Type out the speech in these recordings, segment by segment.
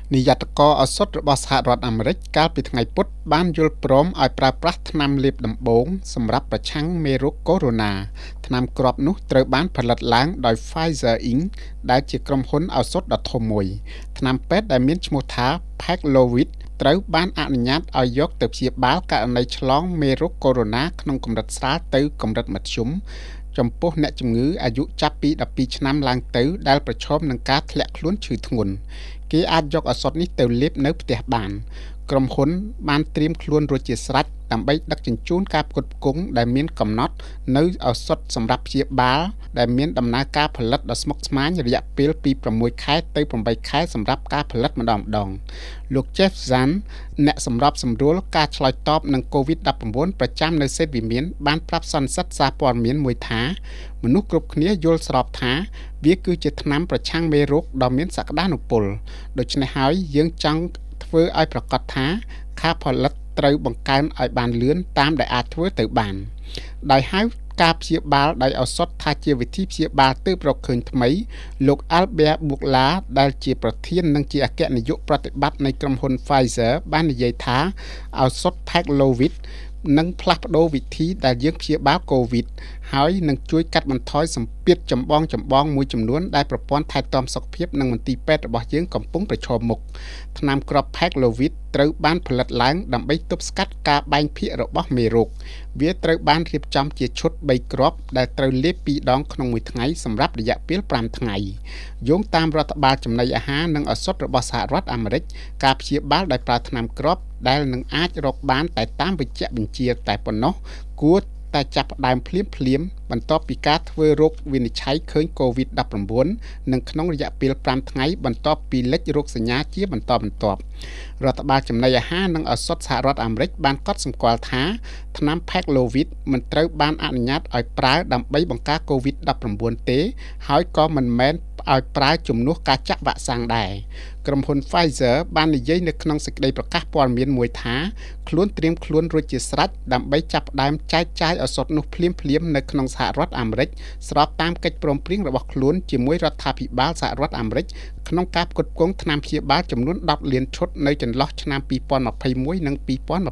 នាយកឱសថរបស់សហរដ្ឋអាមេរិកកាលពីថ្ងៃពុធបានយល់ព្រមឲ្យប្រើប្រាស់ថ្នាំលេបដំបូងសម្រាប់ប្រឆាំងមេរោគកូវីដ -19 ថ្នាំគ្រាប់នោះត្រូវបានផលិតឡើងដោយ Pfizer Inc. ដែលជាក្រុមហ៊ុនឱសថដ៏ធំមួយថ្នាំពេទ្យដែលមានឈ្មោះថា Paxlovid ត្រូវបានអនុញ្ញាតឲ្យយកទៅព្យាបាលករណីឆ្លងមេរោគកូវីដ -19 ក្នុងកម្រិតស្រាលទៅកម្រិតមធ្យមចំពោះអ្នកជំងឺអាយុចាប់ពី12ឆ្នាំឡើងទៅដែលប្រឈមនឹងការធ្លាក់ខ្លួនឈឺធ្ងន់គេអាចយកឱសថនេះទៅលេបនៅផ្ទះបានក្រុមហ៊ុនបានត្រៀមខ្លួនរួចជាស្រេចដើម្បីដឹកជញ្ជូនការផ្គត់ផ្គង់ដែលមានកំណត់នៅឱសថសម្រាប់ព្យាបាលដែលមានដំណើរការផលិតដ៏ស្មុគស្មាញរយៈពេលពី6ខែទៅ8ខែសម្រាប់ការផលិតម្ដងលោក Jeff Zahn អ្នកសម្របសម្រួលការឆ្លើយតបនឹង COVID-19 ប្រចាំនៅសេតវិមានបានប្រាប់សន្និសីទសារព័ត៌មានមួយថាមនុស្សគ្រប់គ្នាយល់ស្របថាវាគឺជាថ្នាំប្រឆាំងមេរោគដ៏មានសក្តានុពលដូច្នេះហើយយើងចង់ធ្វើឲ្យប្រកាសថាការផលិតត្រូវបង្កើនឲ្យបានលឿនតាមដែលអាចធ្វើទៅបានដោយហៅការព្យាបាលដោយឱសថថាជាវិធីព្យាបាលទើបរកឃើញថ្មីលោក Albert Bourla ដែលជាប្រធាននិងជាអគ្គនាយកប្រតិបត្តិនៃក្រុមហ៊ុន Pfizer បាននិយាយថាឱសថ Paxlovid នឹងផ្លាស់ប្ដូរវិធីដែលយើងព្យាបាលកូវីដហើយនឹងជួយកាត់បន្ថយសម្ពាធចម្បងមួយចំនួនដែលប្រព័ន្ធថែទាំសុខភាពនិងមន្ទីរពេទ្យរបស់យើងកំពុងប្រឈមមុខថ្នាំគ្រាប់ Paxlovid ត្រូវបានផលិតឡើងដើម្បីទប់ស្កាត់ការបែងភាគរបស់មេរោគវាត្រូវបានរៀបចំជាឈុត3គ្រាប់ដែលត្រូវលេប2ដងក្នុងមួយថ្ងៃសម្រាប់រយៈពេល5ថ្ងៃយោងតាមរដ្ឋបាលចំណីអាហារនិងឱសថរបស់សហរដ្ឋអាមេរិកការព្យាបាលដោយប្រើថ្នាំគ្រាប់ដែលនឹងអាចរកបានតែតាមវេជ្ជបញ្ជាតែប៉ុណ្ណោះគួរតែចាប់ផ្ដើមភ្លាមបន្ទាប់ពីការធ្វើរោគវិនិច្ឆ័យឃើញ COVID-19 និងក្នុងរយៈពេល5ថ្ងៃបន្ទាប់ពីលេចរោគសញ្ញាជាបន្តបន្ទាប់រដ្ឋបាលចំណីអាហារនិងឱសថសហរដ្ឋអាមេរិកបានកត់សម្គាល់ថាថ្នាំ Paxlovid មិនត្រូវបានអនុញ្ញាតឲ្យប្រើដើម្បីបង្ការ COVID-19 ទេហើយក៏មិនមែនឲ្យប្រើជំនួសការចាក់វ៉ាក់សាំងដែរក្រុមហ៊ុន Pfizer បាននិយាយនៅក្នុងសេចក្តីប្រកាសព័ត៌មានមួយថាខ្លួនត្រៀមខ្លួនរួចជាស្រេចដើម្បីចាប់ផ្ដើមចែកចាយឱសថនោះភ្លាមនៅក្នុងសហរដ្ឋអាមេរិកស្របតាមកិច្ចព្រមព្រៀងរបស់ខ្លួនជាមួយរដ្ឋាភិបាលសហរដ្ឋអាមេរិកក្នុងការផ្គត់ផ្គង់ថ្នាំព្យាបាលចំនួន10លានឈុតនៅចន្លោះឆ្នាំ2021និង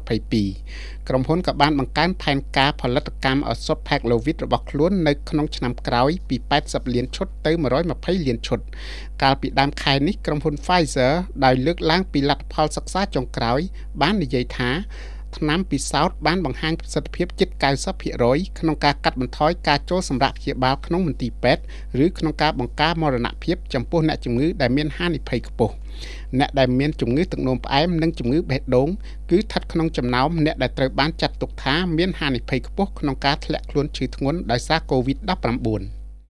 2022ក្រុមហ៊ុនក៏បានបង្កើនផែនការផលិតកម្មឱសថ Paxlovid របស់ខ្លួននៅក្នុងឆ្នាំក្រោយពី80លានឈុតទៅ120លានឈុតកាលពីដើមខែនេះក្រុមហ៊ុន Pfizer ដោយលើកឡើងពីលទ្ធផលសិក្សាចុងក្រោយបាននិយាយថាថ្នាំពិសោធន៍បានបង្ហាញប្រសិទ្ធភាពជិត 90% ក្នុងការកាត់បន្ថយការចូលសម្រាកព្យាបាលក្នុងមន្ទីរពេទ្យឬក្នុងការបង្ការមរណភាពចំពោះអ្នកជំងឺដែលមានហានិភ័យខ្ពស់អ្នកដែលមានជំងឺទឹកនោមផ្អែមនិងជំងឺបេះដូងគឺស្ថិតក្នុងចំណោមអ្នកដែលត្រូវបានចាត់ទុកថាមានហានិភ័យខ្ពស់ក្នុងការធ្លាក់ខ្លួនឈឺធ្ងន់ដោយសារ COVID-19